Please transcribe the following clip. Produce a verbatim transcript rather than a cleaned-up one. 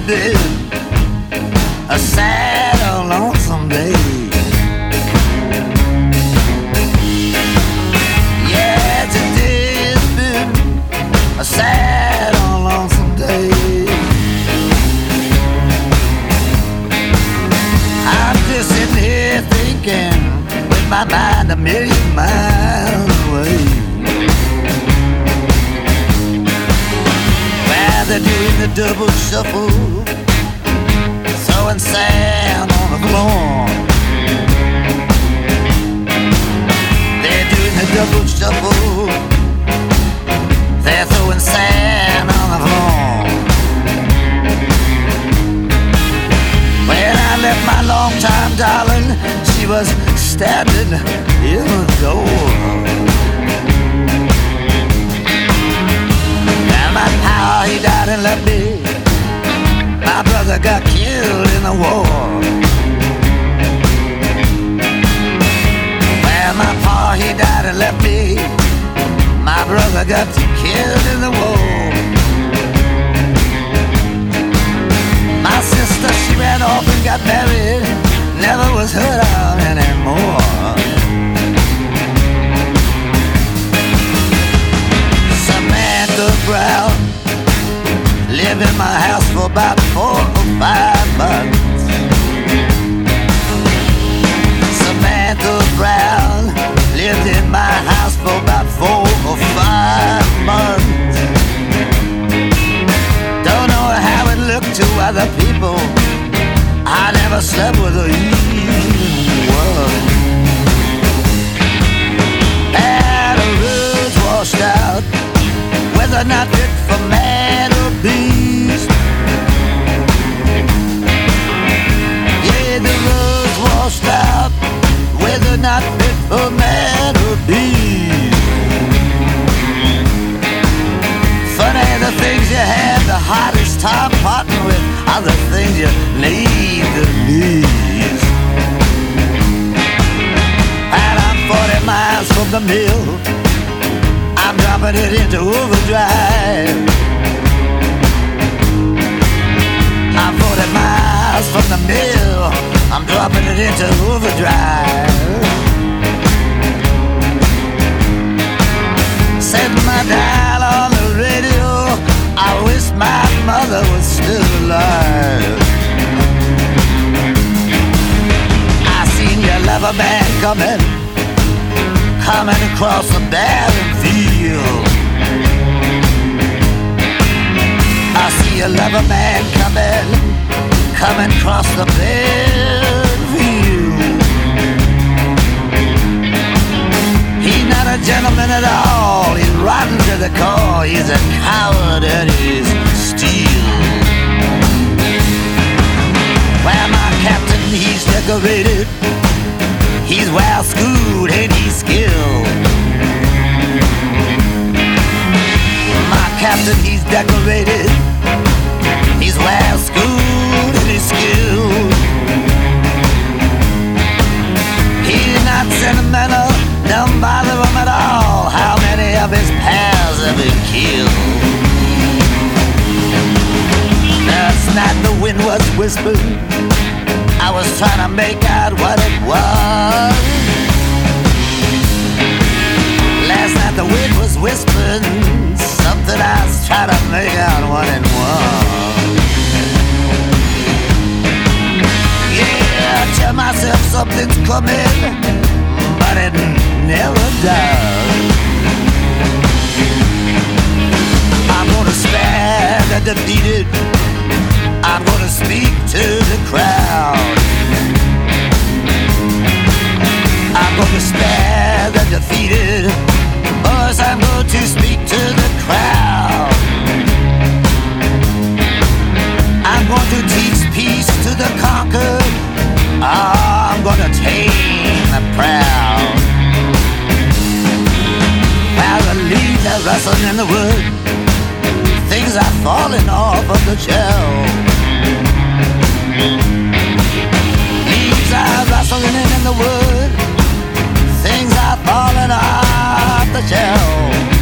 been a sad or lonesome day. Yeah, today's been a sad or lonesome day. I'm just sitting here thinking with my mind a million miles away. While they're doing the double shuffle, throwing sand on the floor. They're doing the double shuffle, they're throwing sand on the floor. When I left my long-time darling, she was standing in the door. Now my pal, he died and left me. My brother got killed in the war. Well, my pa, he died and left me. My brother got killed in the war. My sister, she ran off and got married, never was heard of anymore. Samantha Brown lived in my house for about four or five months. Samantha Brown lived in my house for about four or five months. Don't know how it looked to other people. I never slept with her even once. And the roads washed out, whether not fit for man or beast. Yeah, the roads washed out, whether not fit for man or beast. Funny the things you have the hardest time parting with are the things you need the least. And I'm forty miles from the mill, I'm dropping it into overdrive. I'm forty miles from the mill, I'm dropping it into overdrive. Set my dial on the radio, I wish my mother was still alive. I seen your lover man coming, coming across the barren field. I see a lover man coming, coming across the barren field. He's not a gentleman at all, he's rotten to the core, he's a coward and he's steel. Well, my captain, he's decorated, he's well schooled and he's skilled. My captain, he's decorated, he's well schooled and he's skilled. He's not sentimental, don't bother him at all. How many of his pals have been killed? Last night the wind was whispering, I was trying to make out what it was. Last night the wind was whispering something, I was trying to make out what it was. Yeah, I tell myself something's coming, but it never does. I'm gonna spare the defeated, I'm gonna speak to the crowd. I'm gonna spare the defeated, boys, I'm going to speak to the crowd. I'm going to teach peace to the conquered, I'm gonna tame the proud. While the leaves are rustling in the wood, things are falling off of the shelf. Leaves are rustling in the wood, things are falling off the shelf.